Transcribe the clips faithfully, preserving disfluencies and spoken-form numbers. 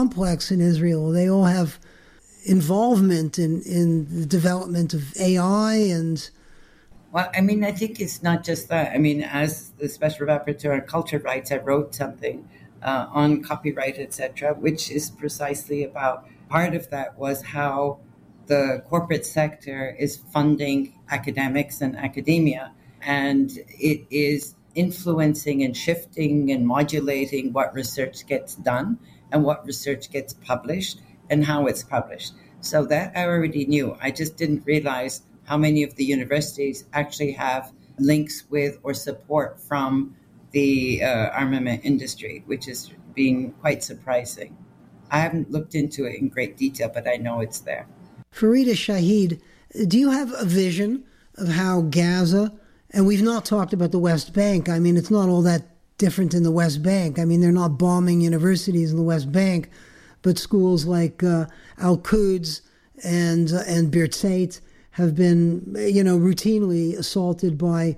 complex in Israel. They all have involvement in, in the development of A I and... Well, I mean, I think it's not just that. I mean, as the Special Rapporteur on Culture Rights, I wrote something uh, on copyright, et cetera, which is precisely about, part of that was how the corporate sector is funding academics and academia, and it is influencing and shifting and modulating what research gets done and what research gets published and how it's published. So that I already knew. I just didn't realize how many of the universities actually have links with or support from the uh, armament industry, which is being quite surprising. I haven't looked into it in great detail, but I know it's there. Farida Shahid, do you have a vision of how Gaza, and we've not talked about the West Bank. I mean, it's not all that different in the West Bank. I mean, they're not bombing universities in the West Bank, but schools like uh, Al-Quds and, uh, and Birzeit have been, you know, routinely assaulted by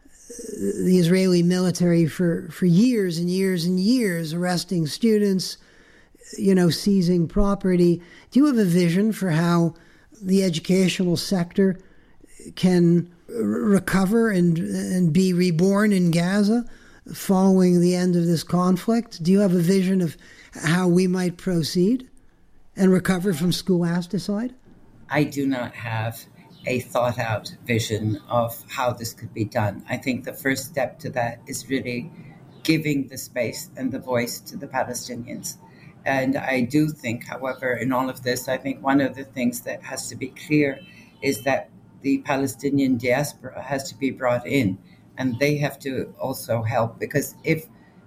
the Israeli military for, for years and years and years, arresting students, you know, seizing property. Do you have a vision for how the educational sector can r- recover and and be reborn in Gaza following the end of this conflict? Do you have a vision of how we might proceed and recover from scholasticide? I do not have a thought-out vision of how this could be done. I think the first step to that is really giving the space and the voice to the Palestinians. And I do think, however, in all of this, I think one of the things that has to be clear is that the Palestinian diaspora has to be brought in, and they have to also help, because if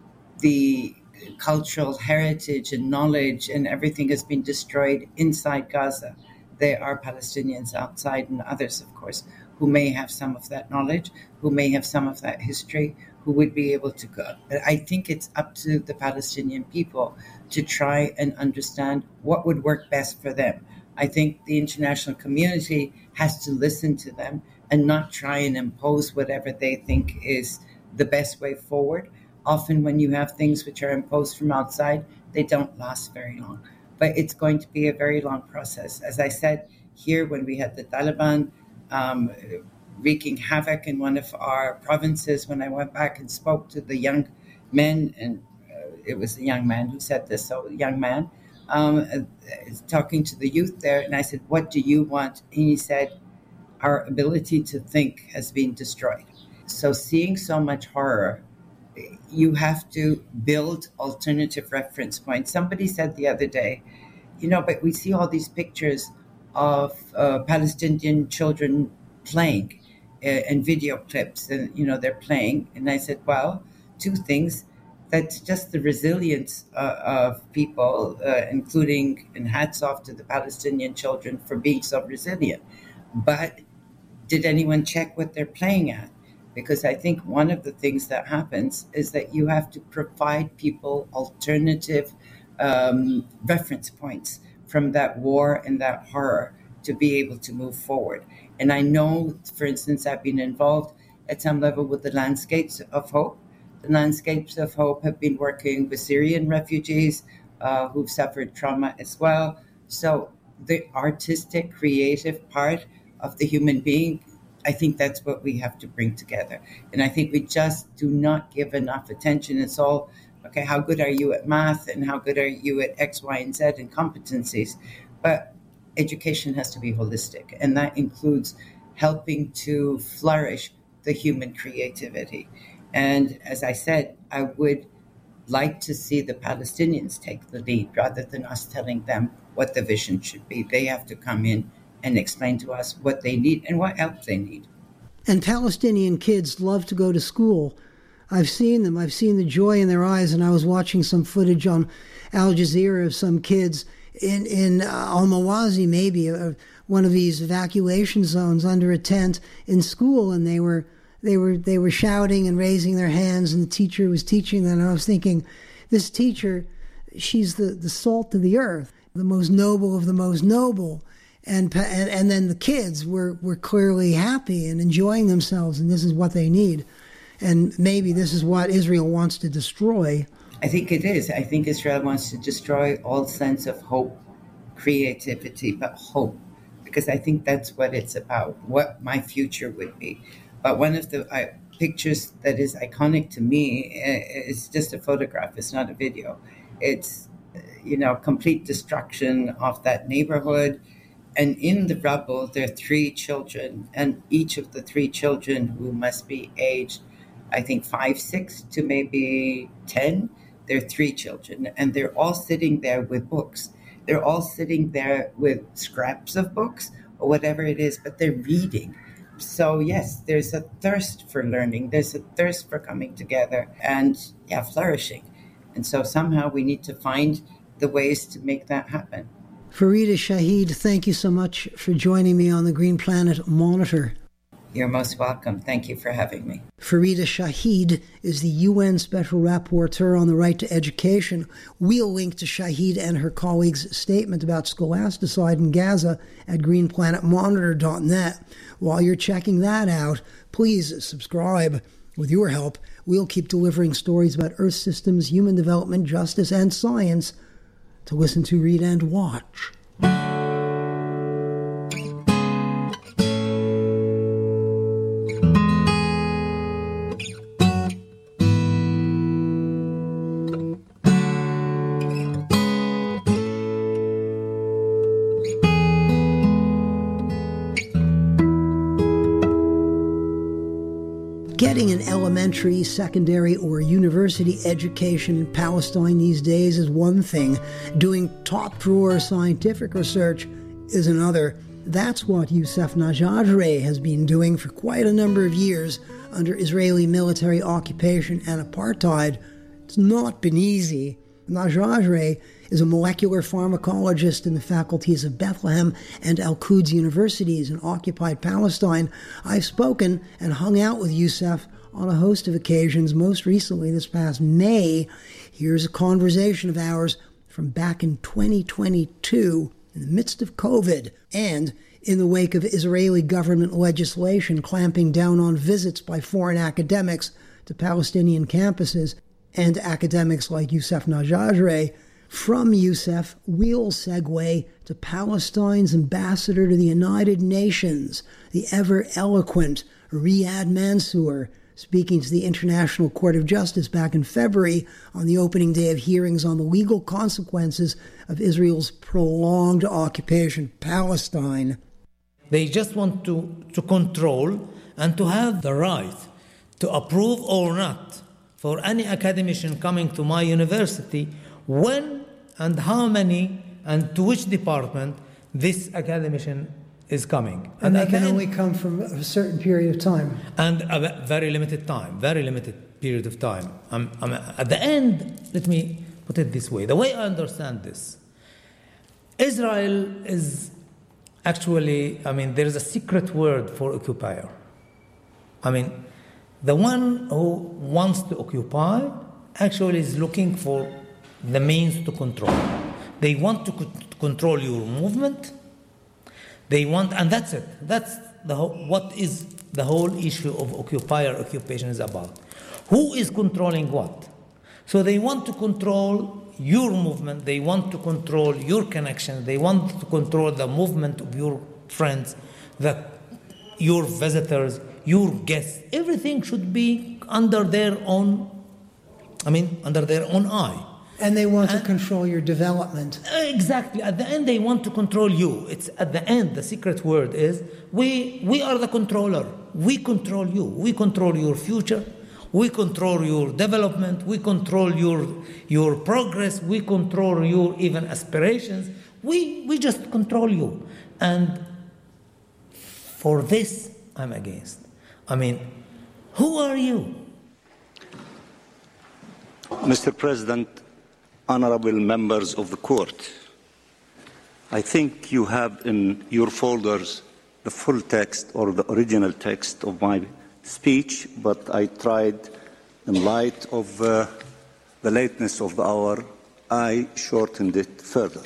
the cultural heritage and knowledge and everything has been destroyed inside Gaza, there are Palestinians outside, and others, of course, who may have some of that knowledge, who may have some of that history, who would be able to go. I think it's up to the Palestinian people to try and understand what would work best for them. I think the international community has to listen to them and not try and impose whatever they think is the best way forward. Often when you have things which are imposed from outside, they don't last very long. But it's going to be a very long process. As I said here, when we had the Taliban um, wreaking havoc in one of our provinces, when I went back and spoke to the young men, and uh, it was a young man who said this, so a young man, um, uh, talking to the youth there, and I said, what do you want? And he said, our ability to think has been destroyed. So seeing so much horror, you have to build alternative reference points. Somebody said the other day, you know, but we see all these pictures of uh, Palestinian children playing uh, and video clips, and, you know, they're playing. And I said, well, two things. That's just the resilience uh, of people, uh, including, and hats off to the Palestinian children for being so resilient. But did anyone check what they're playing at? Because I think one of the things that happens is that you have to provide people alternative um, reference points from that war and that horror to be able to move forward. And I know, for instance, I've been involved at some level with the Landscapes of Hope. The Landscapes of Hope have been working with Syrian refugees uh, who've suffered trauma as well. So the artistic, creative part of the human being, I think that's what we have to bring together. And I think we just do not give enough attention. It's all, okay, how good are you at math and how good are you at X, Y, and Z and competencies? But education has to be holistic, and that includes helping to flourish the human creativity. And as I said, I would like to see the Palestinians take the lead rather than us telling them what the vision should be. They have to come in and explain to us what they need and what help they need. And Palestinian kids love to go to school. I've seen them. I've seen the joy in their eyes, and I was watching some footage on Al Jazeera of some kids in, in uh, Al-Mawazi, maybe, uh, one of these evacuation zones under a tent in school, and they were they were they were shouting and raising their hands, and the teacher was teaching them. And I was thinking, this teacher, she's the, the salt of the earth, the most noble of the most noble. And, and and then the kids were, were clearly happy and enjoying themselves, and this is what they need. And maybe this is what Israel wants to destroy. I think it is. I think Israel wants to destroy all sense of hope, creativity, but hope, because I think that's what it's about, what my future would be. But one of the uh, pictures that is iconic to me uh, is just a photograph. It's not a video. It's, you know, complete destruction of that neighborhood. And in the rubble, there are three children, and each of the three children, who must be aged, I think, five, six to maybe ten, they're three children, and they're all sitting there with books. They're all sitting there with scraps of books or whatever it is, but they're reading. So yes, there's a thirst for learning. There's a thirst for coming together and, yeah, flourishing. And so somehow we need to find the ways to make that happen. Farida Shahid, thank you so much for joining me on the Green Planet Monitor. You're most welcome. Thank you for having me. Farida Shahid is the U N Special Rapporteur on the Right to Education. We'll link to Shahid and her colleagues' statement about scholasticide in Gaza at green planet monitor dot net. While you're checking that out, please subscribe. With your help, we'll keep delivering stories about Earth systems, human development, justice, and science to listen to, read, and watch. Getting an elementary, secondary, or university education in Palestine these days is one thing. Doing top-drawer scientific research is another. That's what Youssef Najadreh has been doing for quite a number of years under Israeli military occupation and apartheid. It's not been easy. Najadreh is a molecular pharmacologist in the faculties of Bethlehem and Al-Quds universities in occupied Palestine. I've spoken and hung out with Youssef on a host of occasions, most recently this past May. Here's a conversation of ours from back in twenty twenty-two, in the midst of COVID, and in the wake of Israeli government legislation clamping down on visits by foreign academics to Palestinian campuses, and academics like Youssef Najadreh. From Youssef, we'll segue to Palestine's ambassador to the United Nations, the ever-eloquent Riyad Mansour, speaking to the International Court of Justice back in February on the opening day of hearings on the legal consequences of Israel's prolonged occupation of Palestine. They just want to, to control and to have the right to approve or not for any academician coming to my university when and how many and to which department this academician is coming. And, and they can end, only come from a certain period of time. And a very limited time, very limited period of time. Um, um, at the end, let me put it this way. The way I understand this, Israel is actually, I mean, there is a secret word for occupier. I mean, the one who wants to occupy actually is looking for the means to control. They want to co- control your movement. They want, and that's it. That's the whole, what is the whole issue of occupier occupation is about. Who is controlling what? So they want to control your movement. They want to control your connection. They want to control the movement of your friends, the, your visitors, your guests. Everything should be under their own, I mean, under their own eye. And they want and, to control your development. Exactly. At the end, they want to control you. It's at the end, the secret word is, we we are the controller. We control you. We control your future. We control your development. We control your your progress. We control your even aspirations. We we just control you. And for this, I'm against. I mean, who are you? Mister President, honorable members of the court, I think you have in your folders the full text or the original text of my speech, but I tried, in light of uh, the lateness of the hour, I shortened it further.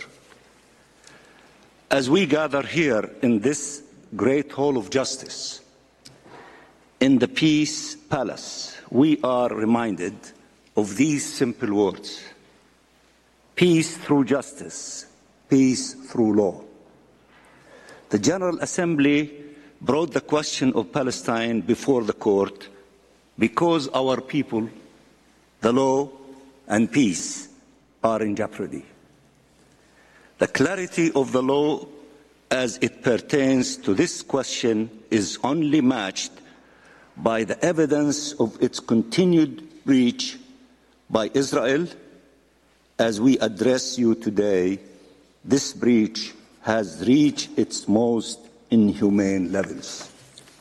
As we gather here in this great hall of justice, in the Peace Palace, we are reminded of these simple words: peace through justice, peace through law. The General Assembly brought the question of Palestine before the court because our people, the law, and peace are in jeopardy. The clarity of the law as it pertains to this question is only matched by the evidence of its continued breach by Israel. As we address you today, this breach has reached its most inhumane levels.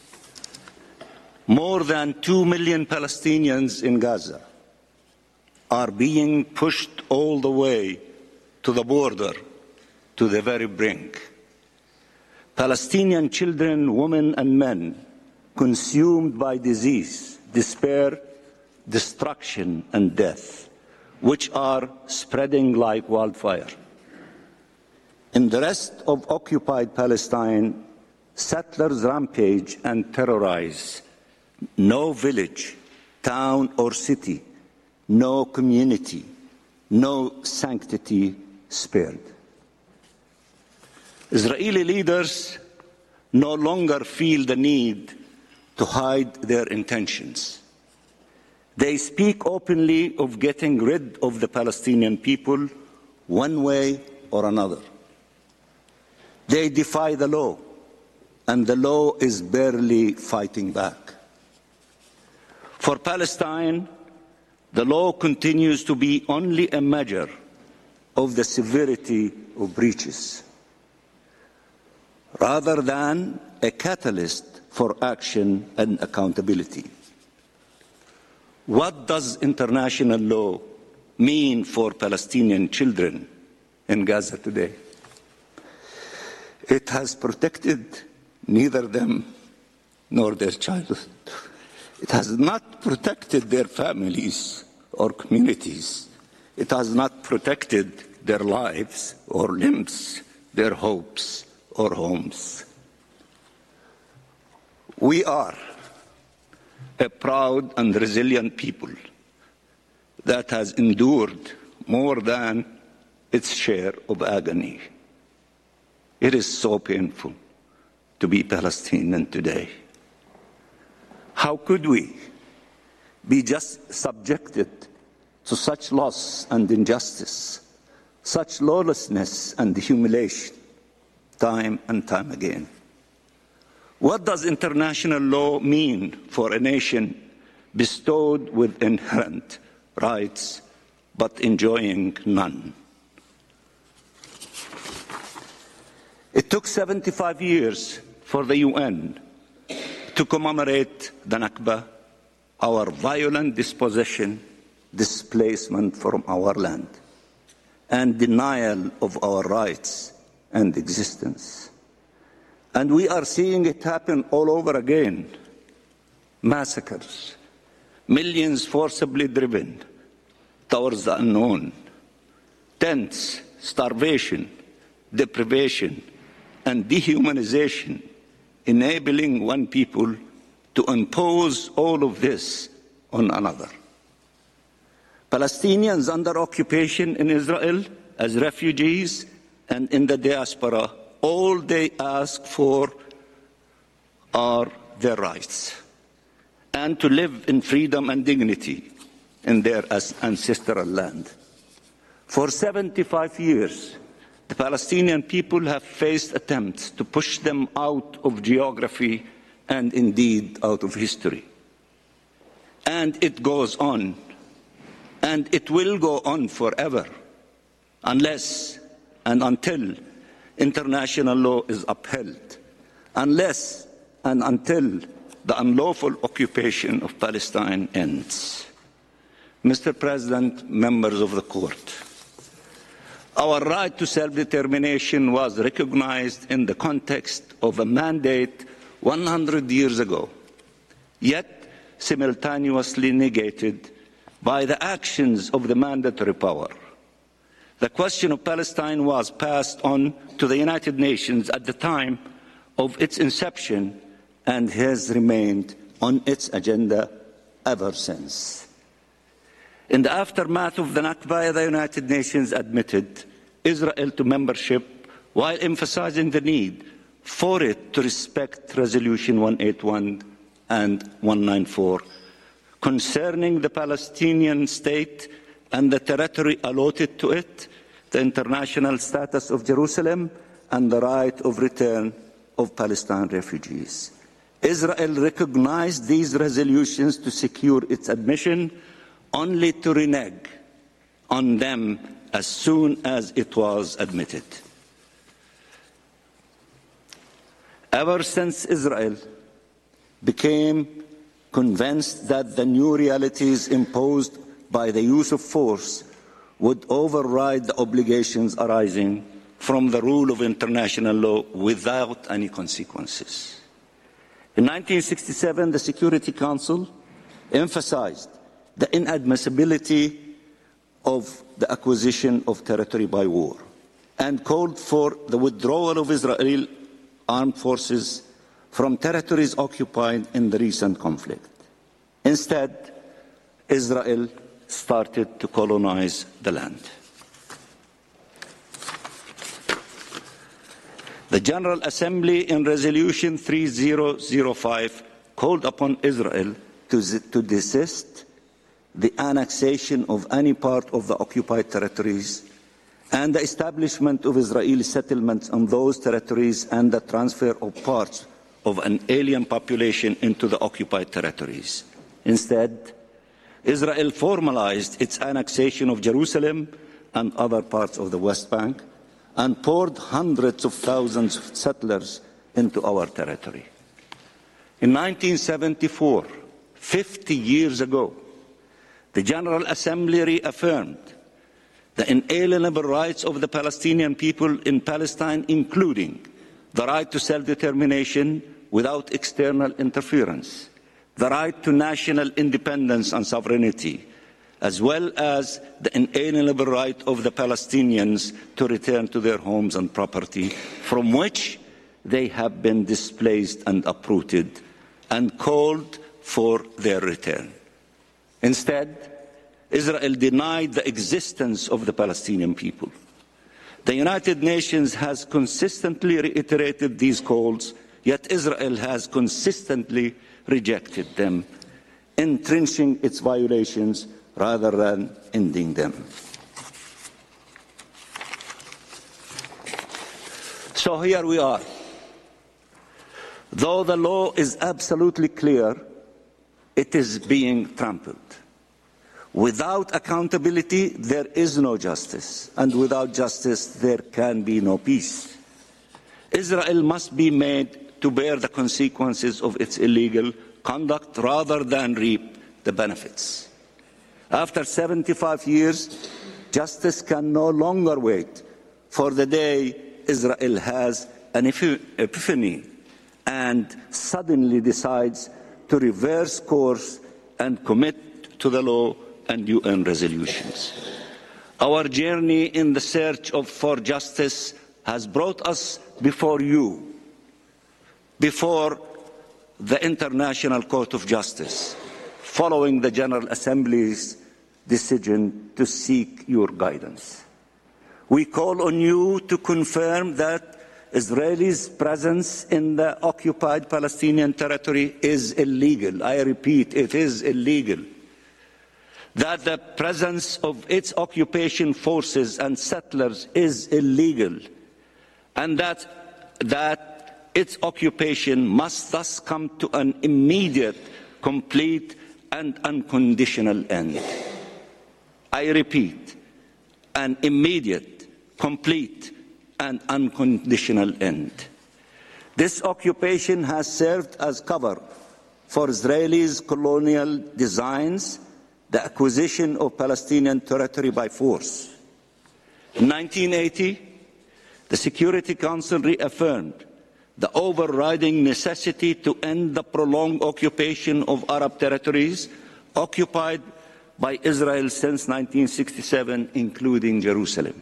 More than two million Palestinians in Gaza are being pushed all the way to the border, to the very brink. Palestinian children, women, and men consumed by disease, despair, destruction, and death, which are spreading like wildfire. In the rest of occupied Palestine, settlers rampage and terrorize. No village, town, or city, no community, no sanctity spared. Israeli leaders no longer feel the need to hide their intentions. They speak openly of getting rid of the Palestinian people one way or another. They defy the law, and the law is barely fighting back. For Palestine, the law continues to be only a measure of the severity of breaches, rather than a catalyst for action and accountability. What does international law mean for Palestinian children in Gaza today? It has protected neither them nor their childhood. It has not protected their families or communities. It has not protected their lives or limbs, their hopes or homes. We are a proud and resilient people that has endured more than its share of agony. It is so painful to be Palestinian today. How could we be just subjected to such loss and injustice, such lawlessness and humiliation, time and time again? What does international law mean for a nation bestowed with inherent rights but enjoying none? It took seventy-five years for the U N to commemorate the Nakba, our violent dispossession, displacement from our land, and denial of our rights and existence. And we are seeing it happen all over again. Massacres, millions forcibly driven towards the unknown, tents, starvation, deprivation, and dehumanization, enabling one people to impose all of this on another. Palestinians under occupation in Israel as refugees and in the diaspora, all they ask for are their rights and to live in freedom and dignity in their ancestral land. For seventy-five years, the Palestinian people have faced attempts to push them out of geography and indeed out of history. And it goes on, and it will go on forever, unless and until international law is upheld, unless and until the unlawful occupation of Palestine ends. Mister President, members of the court, our right to self-determination was recognized in the context of a mandate one hundred years ago, yet simultaneously negated by the actions of the mandatory power. The question of Palestine was passed on to the United Nations at the time of its inception and has remained on its agenda ever since. In the aftermath of the Nakba, the United Nations admitted Israel to membership while emphasizing the need for it to respect Resolution one eighty-one and one ninety-four concerning the Palestinian state and the territory allotted to it, the international status of Jerusalem, and the right of return of Palestinian refugees. Israel recognized these resolutions to secure its admission, only to renege on them as soon as it was admitted. Ever since Israel became convinced that the new realities imposed by the use of force would override the obligations arising from the rule of international law without any consequences. In nineteen sixty-seven, the Security Council emphasized the inadmissibility of the acquisition of territory by war and called for the withdrawal of Israeli armed forces from territories occupied in the recent conflict. Instead, Israel started to colonize the land. The General Assembly in Resolution three thousand five called upon Israel to, to desist the annexation of any part of the occupied territories and the establishment of Israeli settlements on those territories and the transfer of parts of an alien population into the occupied territories. Instead, Israel formalized its annexation of Jerusalem and other parts of the West Bank and poured hundreds of thousands of settlers into our territory. In nineteen seventy-four, fifty years ago, the General Assembly reaffirmed the inalienable rights of the Palestinian people in Palestine, including the right to self-determination without external interference, the right to national independence and sovereignty, as well as the inalienable right of the Palestinians to return to their homes and property from which they have been displaced and uprooted, and called for their return. Instead, Israel denied the existence of the Palestinian people. The United Nations has consistently reiterated these calls, yet Israel has consistently rejected them, entrenching its violations rather than ending them. So here we are. Though the law is absolutely clear, it is being trampled. Without accountability, there is no justice, and without justice, there can be no peace. Israel must be made to bear the consequences of its illegal conduct rather than reap the benefits. After seventy-five years, justice can no longer wait for the day Israel has an epiphany and suddenly decides to reverse course and commit to the law and U N resolutions. Our journey in the search of, for justice has brought us before you, before the International Court of Justice, following the General Assembly's decision to seek your guidance. We call on you to confirm that Israel's presence in the occupied Palestinian territory is illegal. I repeat, it is illegal. That the presence of its occupation forces and settlers is illegal, and that, that its occupation must thus come to an immediate, complete, and unconditional end. I repeat, an immediate, complete, and unconditional end. This occupation has served as cover for Israelis' colonial designs, the acquisition of Palestinian territory by force. In nineteen eighty, the Security Council reaffirmed the overriding necessity to end the prolonged occupation of Arab territories occupied by Israel since nineteen sixty-seven, including Jerusalem.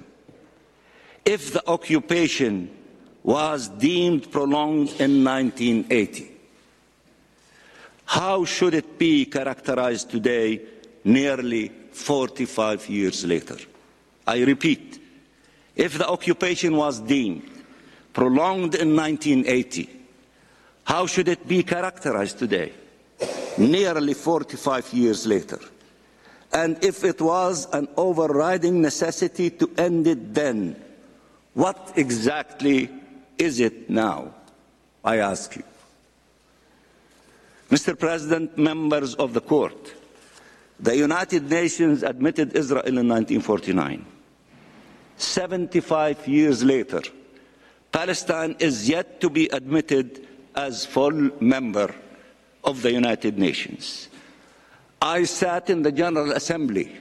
If the occupation was deemed prolonged in nineteen eighty, how should it be characterized today, nearly forty-five years later. I repeat, if the occupation was deemed prolonged in nineteen eighty, how should it be characterized today, nearly forty-five years later? And if it was an overriding necessity to end it then, what exactly is it now, I ask you? Mister President, members of the Court, the United Nations admitted Israel in nineteen forty-nine. seventy-five years later, Palestine is yet to be admitted as full member of the United Nations. I sat in the General Assembly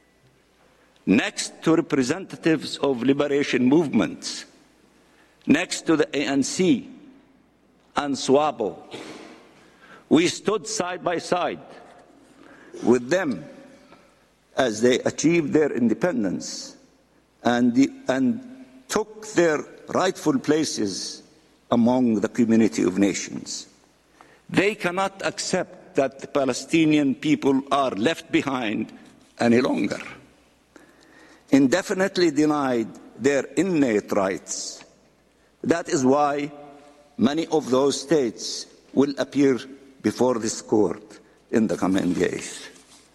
next to representatives of liberation movements, next to the A N C and SWAPO. We stood side by side with them as they achieved their independence and, the, and took their rightful places among the community of nations. They cannot accept that the Palestinian people are left behind any longer, indefinitely denied their innate rights. That is why many of those states will appear before this court in the coming days.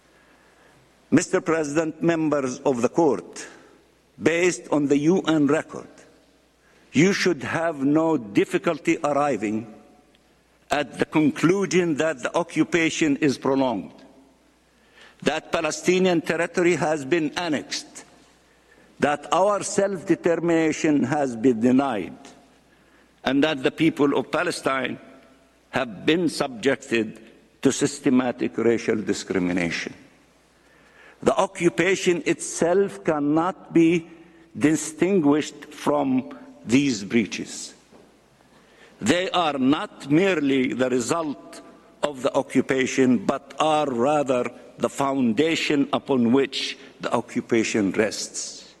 Mister President, members of the court, based on the U N record, you should have no difficulty arriving at the conclusion that the occupation is prolonged, that Palestinian territory has been annexed, that our self-determination has been denied, and that the people of Palestine have been subjected to systematic racial discrimination. The occupation itself cannot be distinguished from these breaches. They are not merely the result of the occupation, but are rather the foundation upon which the occupation rests.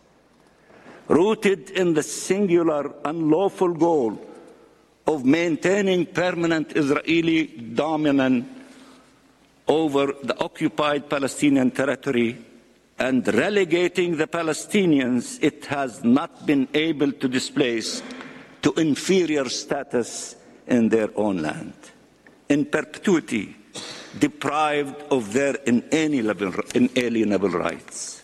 Rooted in the singular unlawful goal of maintaining permanent Israeli dominance over the occupied Palestinian territory and relegating the Palestinians it has not been able to displace to inferior status in their own land, in perpetuity deprived of their inalienable, inalienable rights.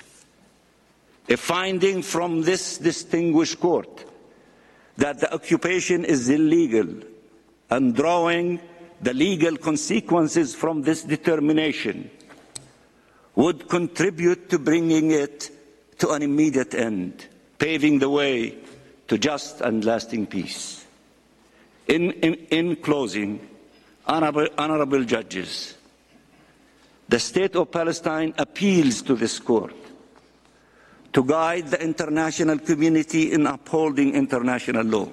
A finding from this distinguished court that the occupation is illegal and drawing the legal consequences from this determination would contribute to bringing it to an immediate end, paving the way to just and lasting peace. In, in, in closing, honorable, honorable judges, the State of Palestine appeals to this court to guide the international community in upholding international law,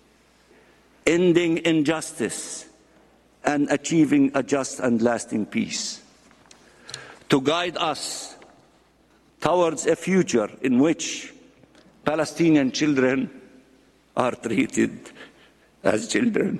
ending injustice, and achieving a just and lasting peace, to guide us towards a future in which Palestinian children are treated as children.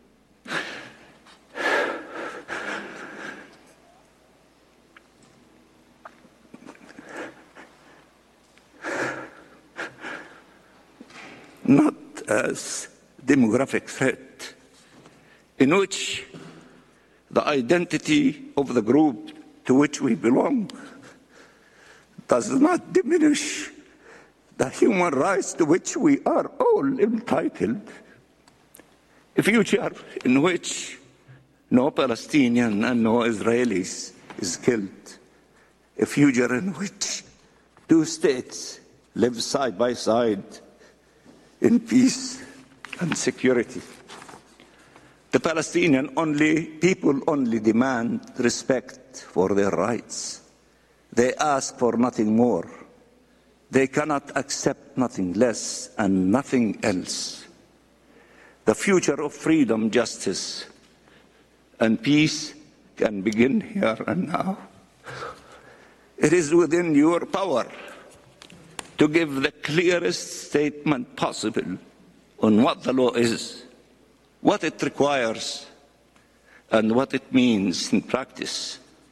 Not as demographic threat, in which the identity of the group to which we belong does not diminish the human rights to which we are all entitled, a future in which no Palestinian and no Israelis is killed, a future in which two states live side by side in peace and security. The Palestinian only, people only demand respect for their rights. They ask for nothing more. They cannot accept nothing less and nothing else. The future of freedom, justice, and peace can begin here and now. It is within your power to give the clearest statement possible on what the law is, what it requires, and what it means in practice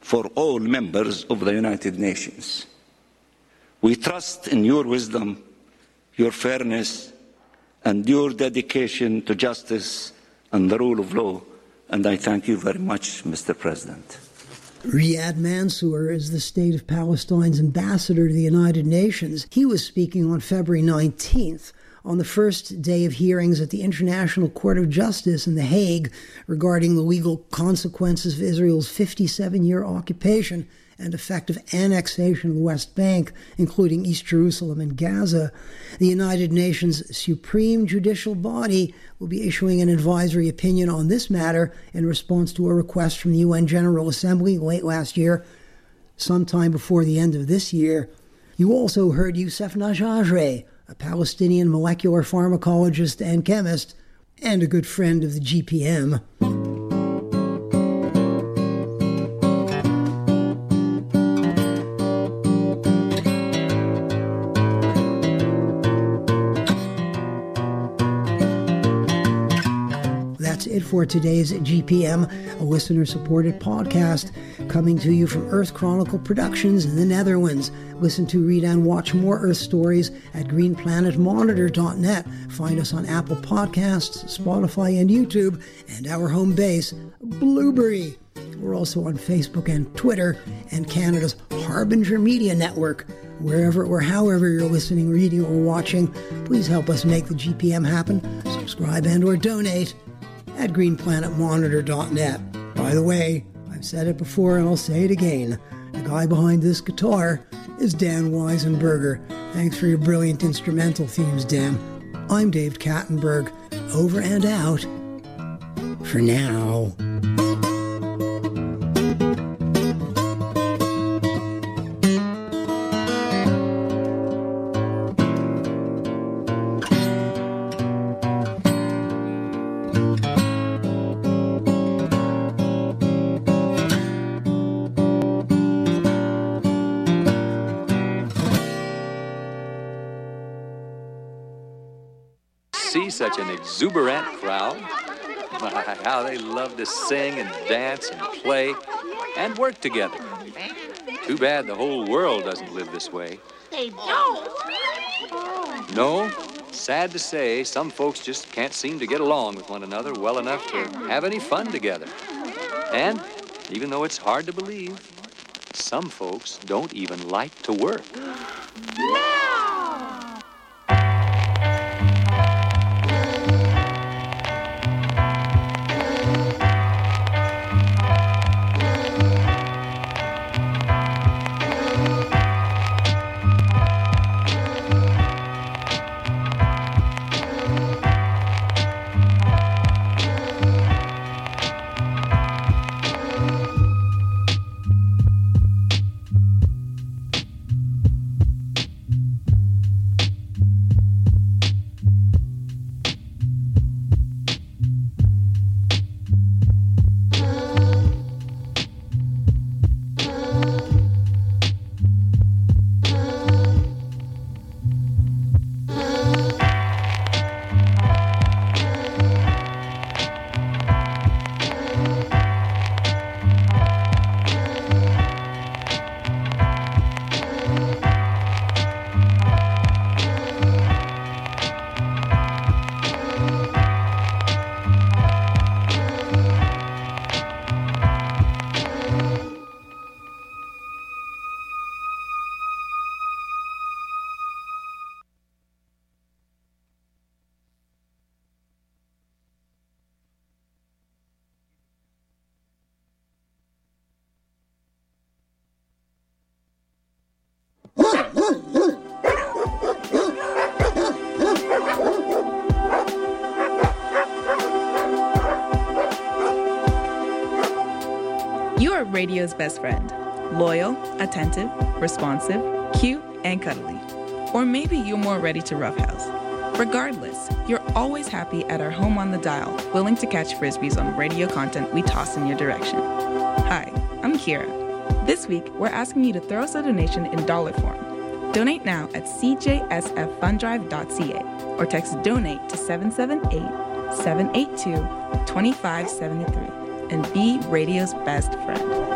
for all members of the United Nations. We trust in your wisdom, your fairness, and your dedication to justice and the rule of law, and I thank you very much, Mister President. Riyad Mansour is the State of Palestine's ambassador to the United Nations. He was speaking on February nineteenth on the first day of hearings at the International Court of Justice in The Hague regarding the legal consequences of Israel's fifty-seven-year occupation and effective annexation of the West Bank, including East Jerusalem and Gaza. The United Nations Supreme Judicial Body will be issuing an advisory opinion on this matter in response to a request from the U N General Assembly late last year, sometime before the end of this year. You also heard Youssef Najjareh, a Palestinian molecular pharmacologist and chemist, and a good friend of the G P M. That's it for today's G P M, a listener-supported podcast coming to you from Earth Chronicle Productions in the Netherlands. Listen to, read, and watch more Earth stories at green planet monitor dot net. Find us on Apple Podcasts, Spotify, and YouTube, and our home base, Blueberry. We're also on Facebook and Twitter, and Canada's Harbinger Media Network. Wherever or however you're listening, reading, or watching, please help us make the G P M happen. Subscribe and or donate at green planet monitor dot net. By the way, I've said it before and I'll say it again. The guy behind this guitar is Dan Weisenberger. Thanks for your brilliant instrumental themes, Dan. I'm Dave Kattenberg. Over and out. For now. See such an exuberant crowd. My, how they love to sing and dance and play and work together. Too bad the whole world doesn't live this way. They don't. No, sad to say, some folks just can't seem to get along with one another well enough to have any fun together. And even though it's hard to believe, some folks don't even like to work. You're radio's best friend. Loyal, attentive, responsive, cute, and cuddly. Or maybe you're more ready to roughhouse. Regardless, you're always happy at our home on the dial, willing to catch frisbees on radio content we toss in your direction. Hi, I'm Kira. This week, we're asking you to throw us a donation in dollar form. Donate now at c j s f fund drive dot c a or text DONATE to seven seven eight, seven eight two, two five seven three and be radio's best friend.